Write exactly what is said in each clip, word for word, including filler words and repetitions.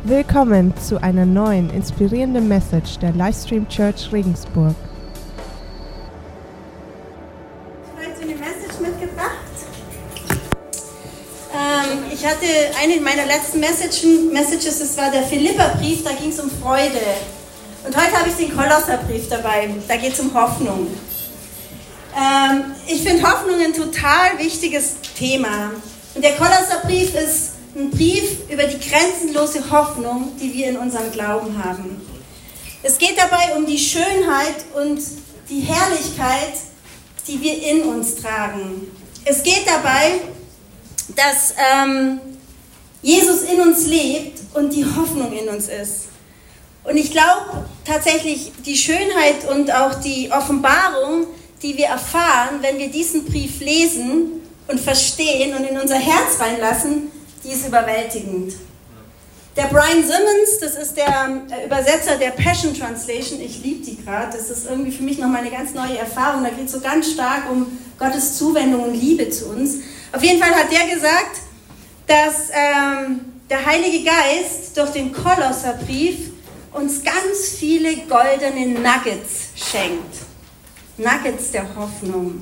Willkommen zu einer neuen, inspirierenden Message der Livestream Church Regensburg. Ich habe heute eine Message mitgebracht. Ähm, ich hatte eine meiner letzten Messagen, Messages, das war der Philipperbrief, da ging es um Freude. Und heute habe ich den Kolosserbrief dabei, da geht es um Hoffnung. Ähm, ich finde Hoffnung ein total wichtiges Thema. Und der Kolosserbrief ist ein Brief über die grenzenlose Hoffnung, die wir in unserem Glauben haben. Es geht dabei um die Schönheit und die Herrlichkeit, die wir in uns tragen. Es geht dabei, dass ähm, Jesus in uns lebt und die Hoffnung in uns ist. Und ich glaube tatsächlich, die Schönheit und auch die Offenbarung, die wir erfahren, wenn wir diesen Brief lesen und verstehen und in unser Herz reinlassen, die ist überwältigend. Der Brian Simmons, das ist der Übersetzer der Passion Translation, ich liebe die gerade, das ist irgendwie für mich nochmal eine ganz neue Erfahrung, da geht es so ganz stark um Gottes Zuwendung und Liebe zu uns. Auf jeden Fall hat der gesagt, dass ähm, der Heilige Geist durch den Kolosserbrief uns ganz viele goldene Nuggets schenkt. Nuggets der Hoffnung.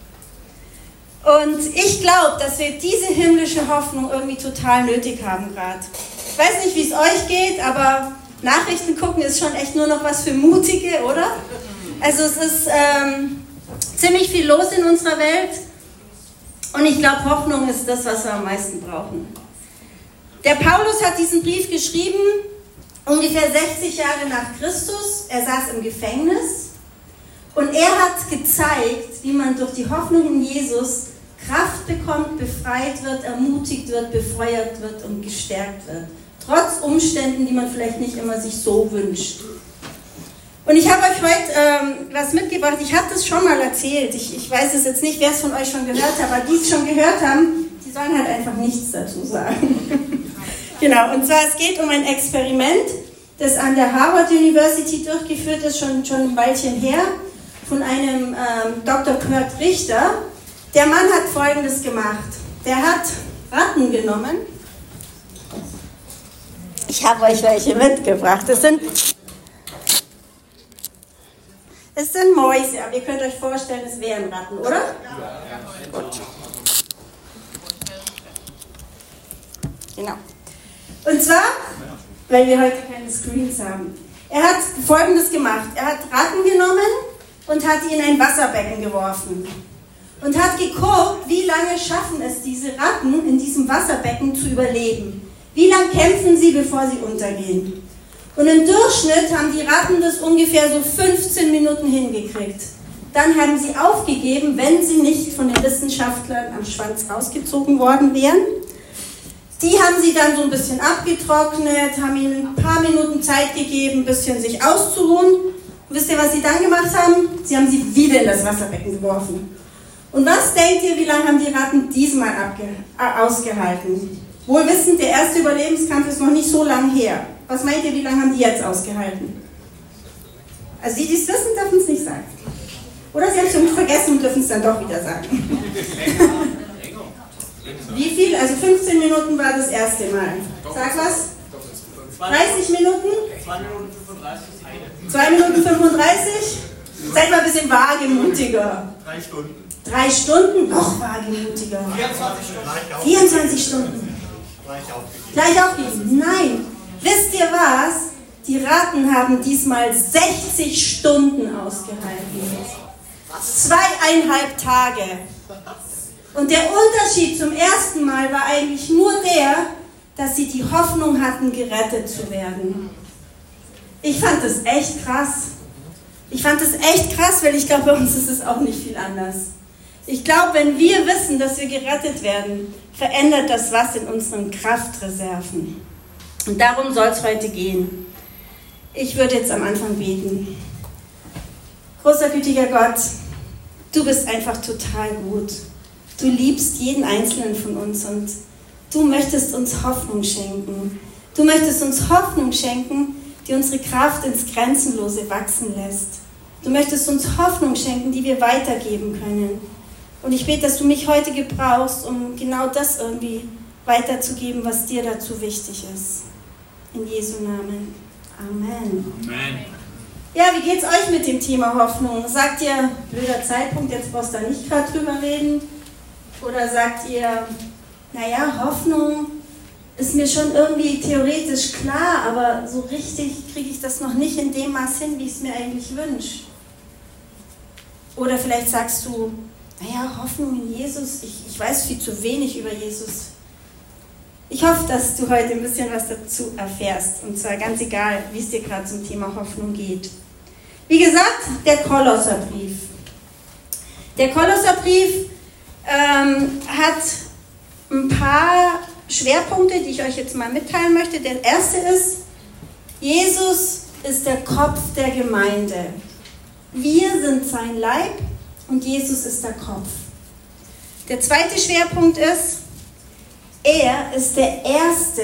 Und ich glaube, dass wir diese himmlische Hoffnung irgendwie total nötig haben gerade. Ich weiß nicht, wie es euch geht, aber Nachrichten gucken ist schon echt nur noch was für Mutige, oder? Also es ist ähm, ziemlich viel los in unserer Welt und ich glaube, Hoffnung ist das, was wir am meisten brauchen. Der Paulus hat diesen Brief geschrieben, ungefähr sechzig Jahre nach Christus. Er saß im Gefängnis und er hat gezeigt, wie man durch die Hoffnung in Jesus Kraft bekommt, befreit wird, ermutigt wird, befeuert wird und gestärkt wird. Trotz Umständen, die man vielleicht nicht immer sich so wünscht. Und ich habe euch heute ähm, was mitgebracht. Ich habe das schon mal erzählt. Ich, ich weiß es jetzt nicht, wer es von euch schon gehört hat, aber die es schon gehört haben, die sollen halt einfach nichts dazu sagen. Genau, und zwar es geht um ein Experiment, das an der Harvard University durchgeführt ist, schon, schon ein Weilchen her, von einem ähm, Doktor Kurt Richter. Der Mann hat Folgendes gemacht. Der hat Ratten genommen. Ich habe euch welche mitgebracht. Das sind, es sind Mäuse, aber ihr könnt euch vorstellen, es wären Ratten, oder? Ja. Gut. Genau. Und zwar, weil wir heute keine Screens haben. Er hat Folgendes gemacht. Er hat Ratten genommen und hat die in ein Wasserbecken geworfen. Und hat geguckt, wie lange schaffen es diese Ratten in diesem Wasserbecken zu überleben. Wie lange kämpfen sie, bevor sie untergehen. Und im Durchschnitt haben die Ratten das ungefähr so fünfzehn Minuten hingekriegt. Dann haben sie aufgegeben, wenn sie nicht von den Wissenschaftlern am Schwanz rausgezogen worden wären. Die haben sie dann so ein bisschen abgetrocknet, haben ihnen ein paar Minuten Zeit gegeben, ein bisschen sich auszuruhen. Und wisst ihr, was sie dann gemacht haben? Sie haben sie wieder in das Wasserbecken geworfen. Und was denkt ihr, wie lange haben die Ratten diesmal abge- äh, ausgehalten? Wohl wissend, der erste Überlebenskampf ist noch nicht so lang her. Was meint ihr, wie lange haben die jetzt ausgehalten? Also die, die es wissen, dürfen es nicht sagen. Oder sie haben es schon vergessen und dürfen es dann doch wieder sagen. Wie viel? Also fünfzehn Minuten war das erste Mal. Sag was? dreißig Minuten? zwei Minuten fünfunddreißig. zwei Minuten fünfunddreißig? Seid mal ein bisschen wagemutiger. Drei Stunden. Drei Stunden? Noch wagemutiger. vierundzwanzig Stunden. vierundzwanzig Stunden. Gleich aufgegeben. Gleich aufgegeben? Nein. Wisst ihr was? Die Ratten haben diesmal sechzig Stunden ausgehalten. Zweieinhalb Tage. Und der Unterschied zum ersten Mal war eigentlich nur der, dass sie die Hoffnung hatten, gerettet zu werden. Ich fand das echt krass. Ich fand das echt krass, weil ich glaube, bei uns ist es auch nicht viel anders. Ich glaube, wenn wir wissen, dass wir gerettet werden, verändert das was in unseren Kraftreserven. Und darum soll es heute gehen. Ich würde jetzt am Anfang beten. Großer, gütiger Gott, du bist einfach total gut. Du liebst jeden Einzelnen von uns und du möchtest uns Hoffnung schenken. Du möchtest uns Hoffnung schenken, die unsere Kraft ins Grenzenlose wachsen lässt. Du möchtest uns Hoffnung schenken, die wir weitergeben können. Und ich bete, dass du mich heute gebrauchst, um genau das irgendwie weiterzugeben, was dir dazu wichtig ist. In Jesu Namen. Amen. Amen. Ja, wie geht's euch mit dem Thema Hoffnung? Sagt ihr, blöder Zeitpunkt, jetzt brauchst du da nicht gerade drüber reden? Oder sagt ihr, naja, Hoffnung ist mir schon irgendwie theoretisch klar, aber so richtig kriege ich das noch nicht in dem Maß hin, wie ich es mir eigentlich wünsche? Oder vielleicht sagst du, naja, Hoffnung in Jesus, ich, ich weiß viel zu wenig über Jesus. Ich hoffe, dass du heute ein bisschen was dazu erfährst, und zwar ganz egal, wie es dir gerade zum Thema Hoffnung geht. Wie gesagt, der Kolosserbrief. Der Kolosserbrief ähm, hat ein paar Schwerpunkte, die ich euch jetzt mal mitteilen möchte. Der erste ist, Jesus ist der Kopf der Gemeinde. Wir sind sein Leib und Jesus ist der Kopf. Der zweite Schwerpunkt ist, er ist der erste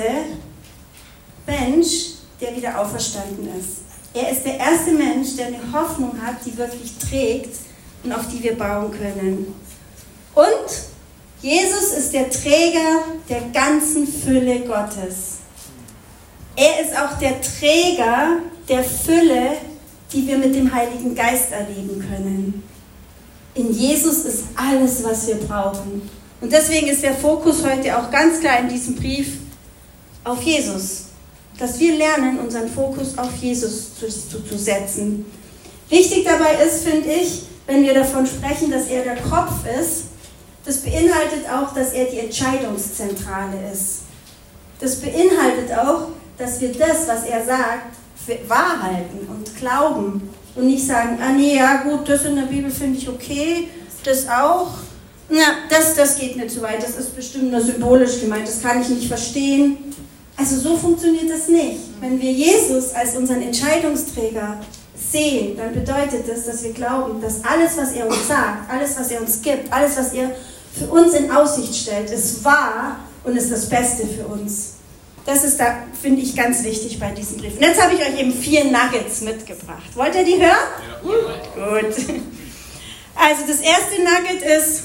Mensch, der wieder auferstanden ist. Er ist der erste Mensch, der eine Hoffnung hat, die wirklich trägt und auf die wir bauen können. Und Jesus ist der Träger der ganzen Fülle Gottes. Er ist auch der Träger der Fülle, die wir mit dem Heiligen Geist erleben können. In Jesus ist alles, was wir brauchen. Und deswegen ist der Fokus heute auch ganz klar in diesem Brief auf Jesus. Dass wir lernen, unseren Fokus auf Jesus zu, zu, zu setzen. Wichtig dabei ist, finde ich, wenn wir davon sprechen, dass er der Kopf ist, das beinhaltet auch, dass er die Entscheidungszentrale ist. Das beinhaltet auch, dass wir das, was er sagt, für wahr halten und glauben und nicht sagen, ah nee, ja gut, das in der Bibel finde ich okay, das auch. Na, das, das geht mir zu weit, das ist bestimmt nur symbolisch gemeint, das kann ich nicht verstehen. Also so funktioniert das nicht. Wenn wir Jesus als unseren Entscheidungsträger sehen, dann bedeutet das, dass wir glauben, dass alles, was er uns sagt, alles, was er uns gibt, alles, was er für uns in Aussicht stellt, ist wahr und ist das Beste für uns. Das ist da, finde ich, ganz wichtig bei diesem Brief. Und jetzt habe ich euch eben vier Nuggets mitgebracht. Wollt ihr die hören? Ja. Gut. Also das erste Nugget ist,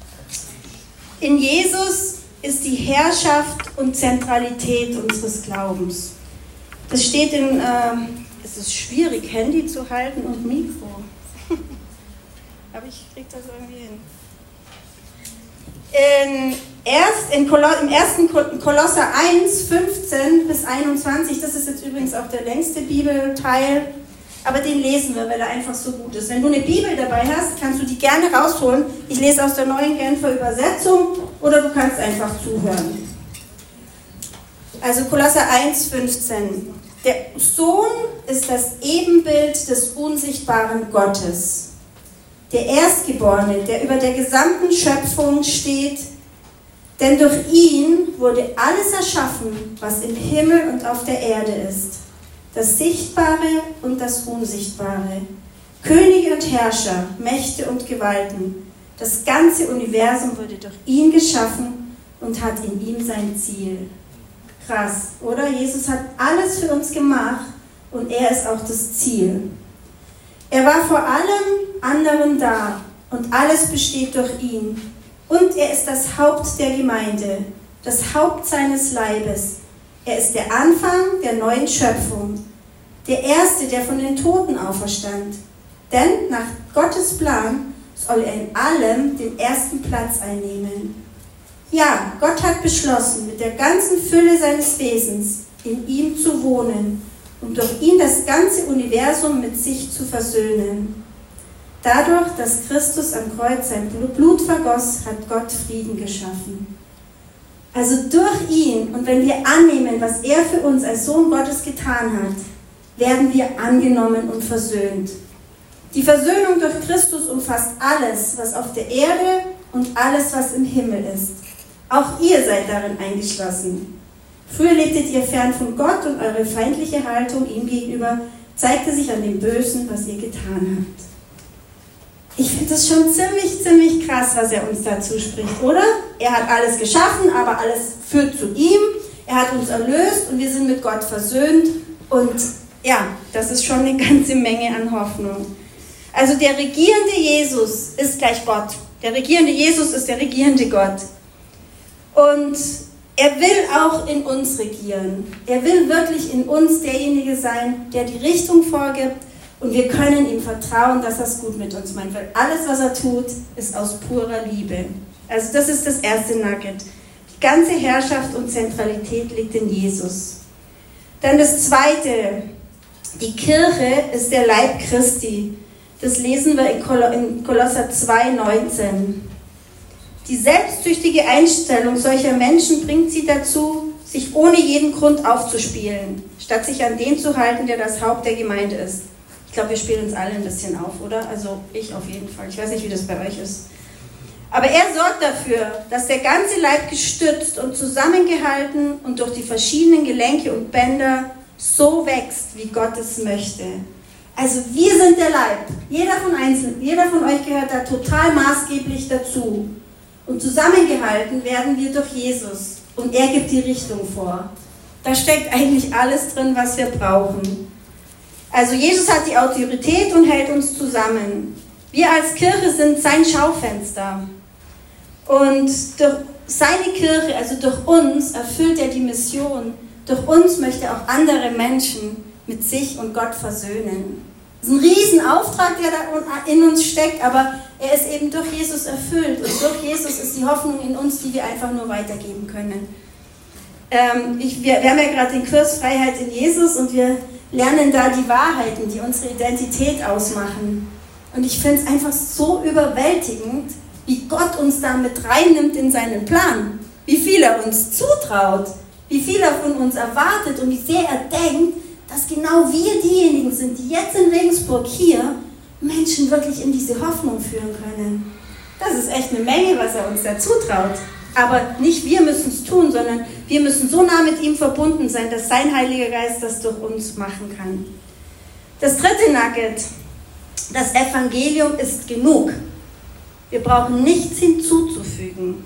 in Jesus ist die Herrschaft und Zentralität unseres Glaubens. Das steht in, äh, es ist schwierig, Handy zu halten und Mikro. Aber ich kriege das irgendwie hin. In erst in Kolo, im ersten Kolosser eins, fünfzehn bis einundzwanzig, das ist jetzt übrigens auch der längste Bibelteil, aber den lesen wir, weil er einfach so gut ist. Wenn du eine Bibel dabei hast, kannst du die gerne rausholen. Ich lese aus der Neuen Genfer Übersetzung oder du kannst einfach zuhören. Also Kolosser eins, fünfzehn. Der Sohn ist das Ebenbild des unsichtbaren Gottes. Der Erstgeborene, der über der gesamten Schöpfung steht, denn durch ihn wurde alles erschaffen, was im Himmel und auf der Erde ist. Das Sichtbare und das Unsichtbare. Könige und Herrscher, Mächte und Gewalten. Das ganze Universum wurde durch ihn geschaffen und hat in ihm sein Ziel. Krass, oder? Jesus hat alles für uns gemacht und er ist auch das Ziel. Er war vor allem anderen da und alles besteht durch ihn. Und er ist das Haupt der Gemeinde, das Haupt seines Leibes. Er ist der Anfang der neuen Schöpfung, der Erste, der von den Toten auferstand. Denn nach Gottes Plan soll er in allem den ersten Platz einnehmen. Ja, Gott hat beschlossen, mit der ganzen Fülle seines Wesens in ihm zu wohnen und durch ihn das ganze Universum mit sich zu versöhnen. Dadurch, dass Christus am Kreuz sein Blut vergoss, hat Gott Frieden geschaffen. Also durch ihn, und wenn wir annehmen, was er für uns als Sohn Gottes getan hat, werden wir angenommen und versöhnt. Die Versöhnung durch Christus umfasst alles, was auf der Erde und alles, was im Himmel ist. Auch ihr seid darin eingeschlossen. Früher lebtet ihr fern von Gott und eure feindliche Haltung ihm gegenüber zeigte sich an dem Bösen, was ihr getan habt. Ich finde das schon ziemlich, ziemlich krass, was er uns dazu spricht, oder? Er hat alles geschaffen, aber alles führt zu ihm. Er hat uns erlöst und wir sind mit Gott versöhnt. Und ja, das ist schon eine ganze Menge an Hoffnung. Also der regierende Jesus ist gleich Gott. Der regierende Jesus ist der regierende Gott. Und Er will auch in uns regieren. Er will wirklich in uns derjenige sein, der die Richtung vorgibt und wir können ihm vertrauen, dass er es gut mit uns meint, weil alles, was er tut, ist aus purer Liebe. Also das ist das erste Nugget. Die ganze Herrschaft und Zentralität liegt in Jesus. Dann das zweite, die Kirche ist der Leib Christi. Das lesen wir in Kolosser zwei neunzehn. Die selbstsüchtige Einstellung solcher Menschen bringt sie dazu, sich ohne jeden Grund aufzuspielen, statt sich an den zu halten, der das Haupt der Gemeinde ist. Ich glaube, wir spielen uns alle ein bisschen auf, oder? Also ich auf jeden Fall. Ich weiß nicht, wie das bei euch ist. Aber er sorgt dafür, dass der ganze Leib gestützt und zusammengehalten und durch die verschiedenen Gelenke und Bänder so wächst, wie Gott es möchte. Also wir sind der Leib. Jeder von einzelnen, jeder von euch gehört da total maßgeblich dazu. Und zusammengehalten werden wir durch Jesus. Und er gibt die Richtung vor. Da steckt eigentlich alles drin, was wir brauchen. Also Jesus hat die Autorität und hält uns zusammen. Wir als Kirche sind sein Schaufenster. Und durch seine Kirche, also durch uns, erfüllt er die Mission. Durch uns möchte er auch andere Menschen mit sich und Gott versöhnen. Das ist ein Riesenauftrag, der da in uns steckt, aber er ist eben durch Jesus erfüllt. Und durch Jesus ist die Hoffnung in uns, die wir einfach nur weitergeben können. Ähm, ich, wir, wir haben ja gerade den Kurs Freiheit in Jesus und wir lernen da die Wahrheiten, die unsere Identität ausmachen. Und ich finde es einfach so überwältigend, wie Gott uns da mit reinnimmt in seinen Plan. Wie viel er uns zutraut, wie viel er von uns erwartet und wie sehr er denkt, dass genau wir diejenigen sind, die jetzt in Regensburg hier Menschen wirklich in diese Hoffnung führen können. Das ist echt eine Menge, was er uns da zutraut. Aber nicht wir müssen es tun, sondern wir müssen so nah mit ihm verbunden sein, dass sein Heiliger Geist das durch uns machen kann. Das dritte Nugget, das Evangelium ist genug. Wir brauchen nichts hinzuzufügen.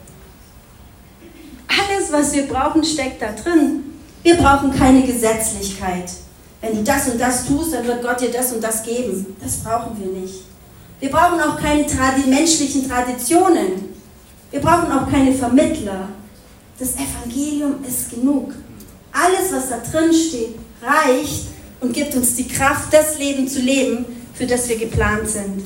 Alles, was wir brauchen, steckt da drin. Wir brauchen keine Gesetzlichkeit. Wenn du das und das tust, dann wird Gott dir das und das geben. Das brauchen wir nicht. Wir brauchen auch keine tradi- menschlichen Traditionen. Wir brauchen auch keine Vermittler. Das Evangelium ist genug. Alles, was da drin steht, reicht und gibt uns die Kraft, das Leben zu leben, für das wir geplant sind.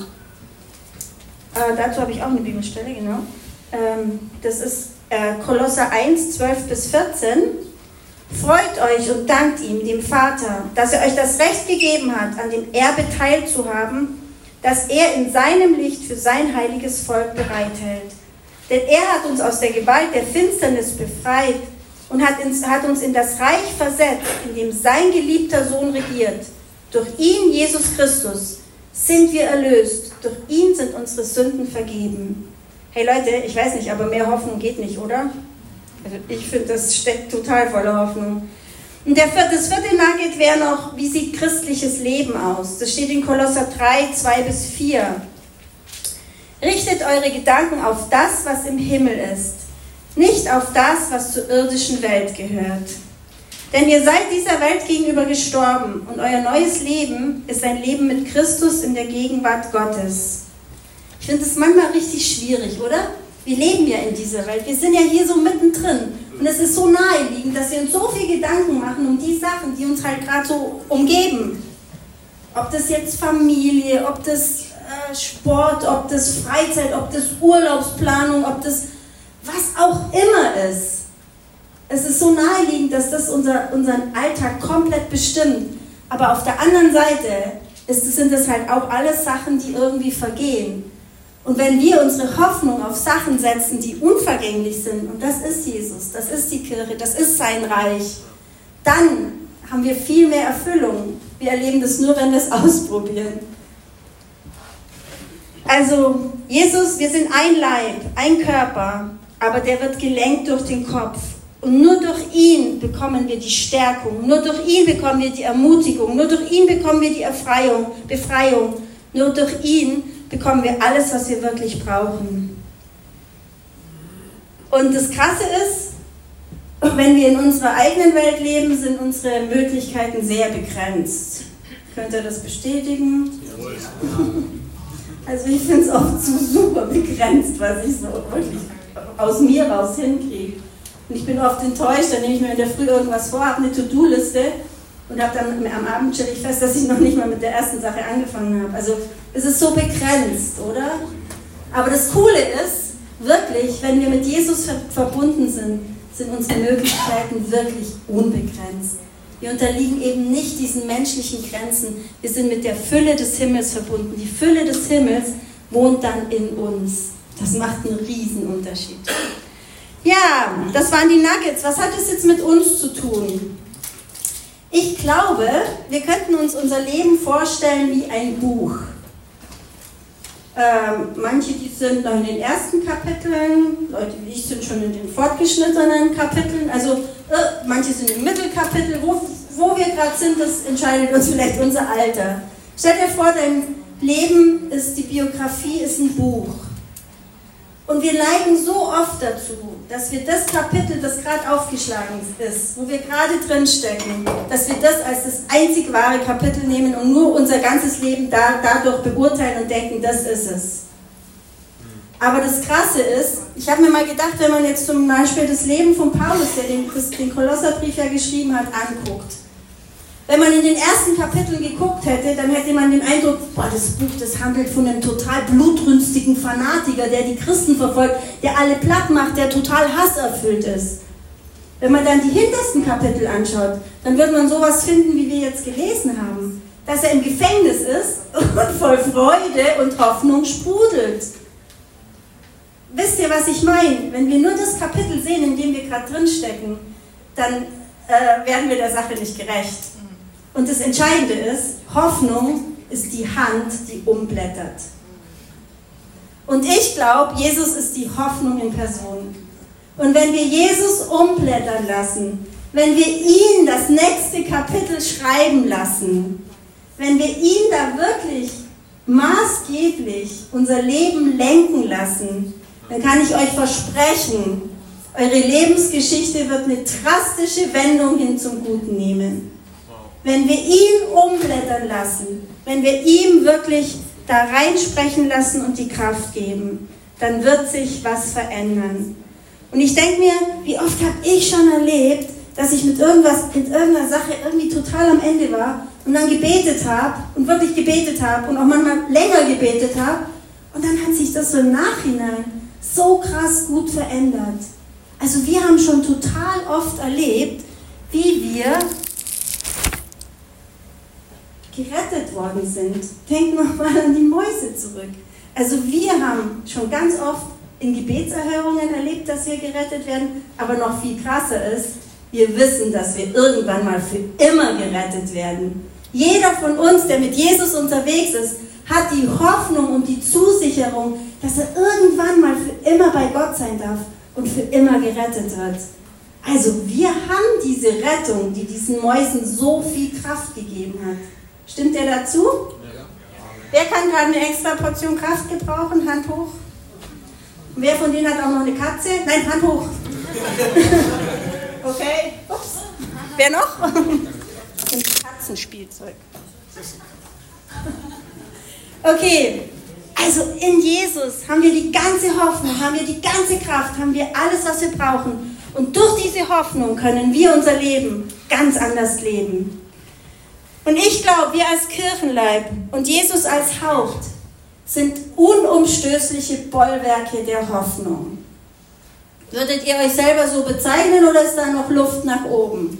Äh, dazu habe ich auch eine Bibelstelle, genau. Ähm, das ist äh, Kolosser eins, zwölf bis vierzehn. Freut euch und dankt ihm, dem Vater, dass er euch das Recht gegeben hat, an dem Erbe teilzuhaben, das er in seinem Licht für sein heiliges Volk bereithält. Denn er hat uns aus der Gewalt der Finsternis befreit und hat, ins, hat uns in das Reich versetzt, in dem sein geliebter Sohn regiert. Durch ihn, Jesus Christus, sind wir erlöst. Durch ihn sind unsere Sünden vergeben. Hey Leute, ich weiß nicht, aber mehr Hoffnung geht nicht, oder? Also ich finde, das steckt total voller Hoffnung. Und der vierte, das vierte Nugget wäre noch, wie sieht christliches Leben aus? Das steht in Kolosser drei, zwei bis vier. Richtet eure Gedanken auf das, was im Himmel ist, nicht auf das, was zur irdischen Welt gehört. Denn ihr seid dieser Welt gegenüber gestorben und euer neues Leben ist ein Leben mit Christus in der Gegenwart Gottes. Ich finde das manchmal richtig schwierig, oder? Wir leben ja in dieser Welt, wir sind ja hier so mittendrin und es ist so naheliegend, dass wir uns so viel Gedanken machen um die Sachen, die uns halt gerade so umgeben. Ob das jetzt Familie, ob das äh, Sport, ob das Freizeit, ob das Urlaubsplanung, ob das was auch immer ist. Es ist so naheliegend, dass das unser, unseren Alltag komplett bestimmt. Aber auf der anderen Seite ist, sind das halt auch alles Sachen, die irgendwie vergehen. Und wenn wir unsere Hoffnung auf Sachen setzen, die unvergänglich sind, und das ist Jesus, das ist die Kirche, das ist sein Reich, dann haben wir viel mehr Erfüllung. Wir erleben das nur, wenn wir es ausprobieren. Also, Jesus, wir sind ein Leib, ein Körper, aber der wird gelenkt durch den Kopf. Und nur durch ihn bekommen wir die Stärkung, nur durch ihn bekommen wir die Ermutigung, nur durch ihn bekommen wir die Erfreiung, Befreiung, nur durch ihn bekommen wir alles, was wir wirklich brauchen. Und das Krasse ist, wenn wir in unserer eigenen Welt leben, sind unsere Möglichkeiten sehr begrenzt. Könnt ihr das bestätigen? Jawohl. Also ich finde es oft so super begrenzt, was ich so wirklich aus mir raus hinkriege. Und ich bin oft enttäuscht, dann nehme ich mir in der Früh irgendwas vor, habe eine To-Do-Liste und habe dann am Abend stelle ich fest, dass ich noch nicht mal mit der ersten Sache angefangen habe. Also es ist so begrenzt, oder? Aber das Coole ist, wirklich, wenn wir mit Jesus ver- verbunden sind, sind unsere Möglichkeiten wirklich unbegrenzt. Wir unterliegen eben nicht diesen menschlichen Grenzen. Wir sind mit der Fülle des Himmels verbunden. Die Fülle des Himmels wohnt dann in uns. Das macht einen Riesenunterschied. Ja, das waren die Nuggets. Was hat es jetzt mit uns zu tun? Ich glaube, wir könnten uns unser Leben vorstellen wie ein Buch. Ähm, manche, die sind noch in den ersten Kapiteln, Leute wie ich sind schon in den fortgeschnittenen Kapiteln, also äh, manche sind im Mittelkapitel, wo, wo wir gerade sind, das entscheidet uns vielleicht unser Alter. Stell dir vor, dein Leben ist, die Biografie ist ein Buch. Und wir neigen so oft dazu, dass wir das Kapitel, das gerade aufgeschlagen ist, wo wir gerade drin stecken, dass wir das als das einzig wahre Kapitel nehmen und nur unser ganzes Leben da, dadurch beurteilen und denken, das ist es. Aber das Krasse ist, ich habe mir mal gedacht, wenn man jetzt zum Beispiel das Leben von Paulus, der den, das, den Kolosserbrief ja geschrieben hat, anguckt. Wenn man in den ersten Kapiteln geguckt hätte, dann hätte man den Eindruck, boah, das Buch, das handelt von einem total blutrünstigen Fanatiker, der die Christen verfolgt, der alle platt macht, der total hasserfüllt ist. Wenn man dann die hintersten Kapitel anschaut, dann wird man sowas finden, wie wir jetzt gelesen haben. Dass er im Gefängnis ist und voll Freude und Hoffnung sprudelt. Wisst ihr, was ich meine? Wenn wir nur das Kapitel sehen, in dem wir gerade drinstecken, dann äh, werden wir der Sache nicht gerecht. Und das Entscheidende ist, Hoffnung ist die Hand, die umblättert. Und ich glaube, Jesus ist die Hoffnung in Person. Und wenn wir Jesus umblättern lassen, wenn wir ihn das nächste Kapitel schreiben lassen, wenn wir ihn da wirklich maßgeblich unser Leben lenken lassen, dann kann ich euch versprechen, eure Lebensgeschichte wird eine drastische Wendung hin zum Guten nehmen. Wenn wir ihn umblättern lassen, wenn wir ihm wirklich da reinsprechen lassen und die Kraft geben, dann wird sich was verändern. Und ich denke mir, wie oft habe ich schon erlebt, dass ich mit irgendwas, mit irgendeiner Sache irgendwie total am Ende war und dann gebetet habe und wirklich gebetet habe und auch manchmal länger gebetet habe und dann hat sich das so im Nachhinein so krass gut verändert. Also wir haben schon total oft erlebt, wie wir gerettet worden sind. Denkt nochmal an die Mäuse zurück. Also wir haben schon ganz oft in Gebetserhörungen erlebt, dass wir gerettet werden, aber noch viel krasser ist, wir wissen, dass wir irgendwann mal für immer gerettet werden. Jeder von uns, der mit Jesus unterwegs ist, hat die Hoffnung und die Zusicherung, dass er irgendwann mal für immer bei Gott sein darf und für immer gerettet wird. Also wir haben diese Rettung, die diesen Mäusen so viel Kraft gegeben hat. Stimmt ihr dazu? Ja. Wer kann gerade eine extra Portion Kraft gebrauchen? Hand hoch. Und wer von denen hat auch noch eine Katze? Nein, Hand hoch. Okay. Ups. Wer noch? Ein Katzenspielzeug. Okay. Also in Jesus haben wir die ganze Hoffnung, haben wir die ganze Kraft, haben wir alles, was wir brauchen. Und durch diese Hoffnung können wir unser Leben ganz anders leben. Und ich glaube, wir als Kirchenleib und Jesus als Haupt sind unumstößliche Bollwerke der Hoffnung. Würdet ihr euch selber so bezeichnen oder ist da noch Luft nach oben?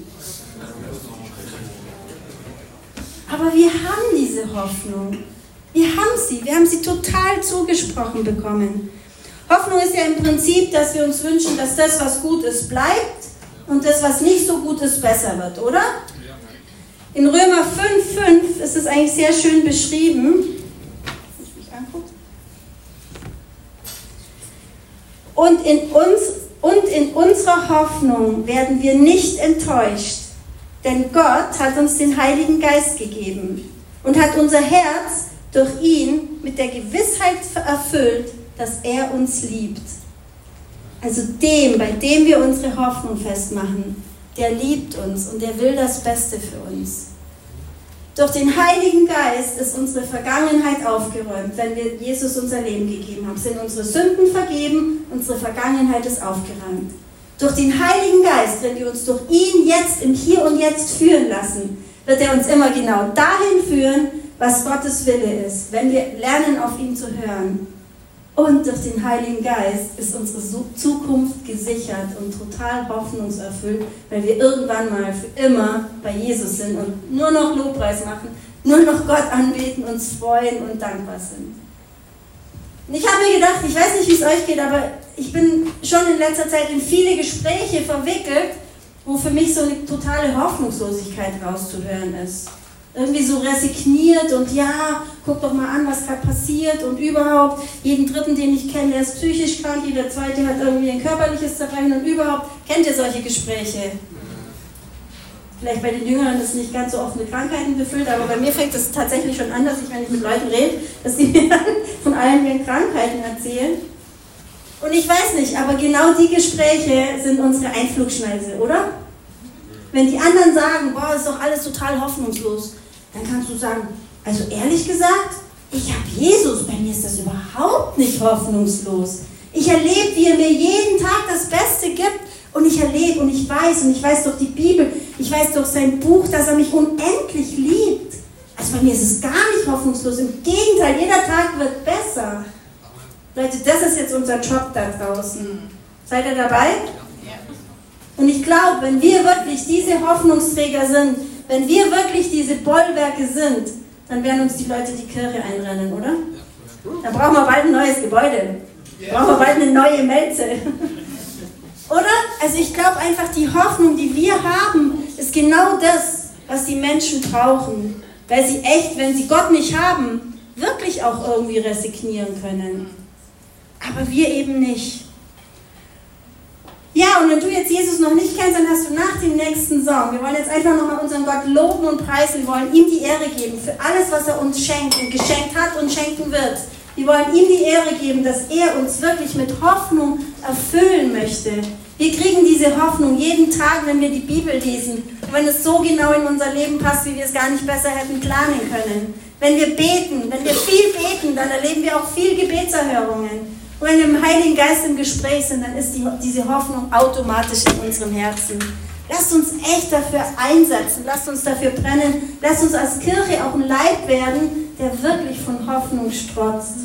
Aber wir haben diese Hoffnung. Wir haben sie. Wir haben sie total zugesprochen bekommen. Hoffnung ist ja im Prinzip, dass wir uns wünschen, dass das, was gut ist, bleibt und das, was nicht so gut ist, besser wird, oder? In Römer fünf fünf ist es eigentlich sehr schön beschrieben. Ich mich angucken. Und in uns und in unserer Hoffnung werden wir nicht enttäuscht, denn Gott hat uns den Heiligen Geist gegeben und hat unser Herz durch ihn mit der Gewissheit erfüllt, dass er uns liebt. Also dem, bei dem wir unsere Hoffnung festmachen, der liebt uns und der will das Beste für uns. Durch den Heiligen Geist ist unsere Vergangenheit aufgeräumt, wenn wir Jesus unser Leben gegeben haben. Sind unsere Sünden vergeben, unsere Vergangenheit ist aufgeräumt. Durch den Heiligen Geist, wenn wir uns durch ihn jetzt im Hier und Jetzt führen lassen, wird er uns immer genau dahin führen, was Gottes Wille ist, wenn wir lernen, auf ihn zu hören. Und durch den Heiligen Geist ist unsere Zukunft gesichert und total hoffnungserfüllt, weil wir irgendwann mal für immer bei Jesus sind und nur noch Lobpreis machen, nur noch Gott anbeten, uns freuen und dankbar sind. Und ich habe mir gedacht, ich weiß nicht, wie es euch geht, aber ich bin schon in letzter Zeit in viele Gespräche verwickelt, wo für mich so eine totale Hoffnungslosigkeit rauszuhören ist. Irgendwie so resigniert und ja, guck doch mal an, was gerade passiert und überhaupt, jeden Dritten, den ich kenne, der ist psychisch krank, jeder Zweite hat irgendwie ein körperliches Zerbrechen und überhaupt, kennt ihr solche Gespräche? Vielleicht bei den Jüngeren ist nicht ganz so oft mit Krankheiten befüllt, aber bei mir fängt es tatsächlich schon an, dass ich, wenn ich mit Leuten rede, dass die mir dann von allen ihren Krankheiten erzählen. Und ich weiß nicht, aber genau die Gespräche sind unsere Einflugschneise, oder? Wenn die anderen sagen, boah, ist doch alles total hoffnungslos, dann kannst du sagen, also ehrlich gesagt, ich habe Jesus, bei mir ist das überhaupt nicht hoffnungslos. Ich erlebe, wie er mir jeden Tag das Beste gibt und ich erlebe und ich weiß und ich weiß durch die Bibel, ich weiß durch sein Buch, dass er mich unendlich liebt. Also bei mir ist es gar nicht hoffnungslos, im Gegenteil, jeder Tag wird besser. Leute, das ist jetzt unser Job da draußen. Seid ihr dabei? Und ich glaube, wenn wir wirklich diese Hoffnungsträger sind, wenn wir wirklich diese Bollwerke sind, dann werden uns die Leute die Kirche einrennen, oder? Dann brauchen wir bald ein neues Gebäude. Dann brauchen wir bald eine neue Melze. Oder? Also ich glaube einfach, die Hoffnung, die wir haben, ist genau das, was die Menschen brauchen. Weil sie echt, wenn sie Gott nicht haben, wirklich auch irgendwie resignieren können. Aber wir eben nicht. Ja, und wenn du jetzt Jesus noch nicht kennst, dann hast du nach dem nächsten Song, wir wollen jetzt einfach nochmal unseren Gott loben und preisen, wir wollen ihm die Ehre geben für alles, was er uns schenkt und geschenkt hat und schenken wird. Wir wollen ihm die Ehre geben, dass er uns wirklich mit Hoffnung erfüllen möchte. Wir kriegen diese Hoffnung jeden Tag, wenn wir die Bibel lesen. Und wenn es so genau in unser Leben passt, wie wir es gar nicht besser hätten planen können. Wenn wir beten, wenn wir viel beten, dann erleben wir auch viel Gebetserhörungen. Und wenn wir im Heiligen Geist im Gespräch sind, dann ist die, diese Hoffnung automatisch in unserem Herzen. Lasst uns echt dafür einsetzen, lasst uns dafür brennen, lasst uns als Kirche auch ein Leib werden, der wirklich von Hoffnung strotzt.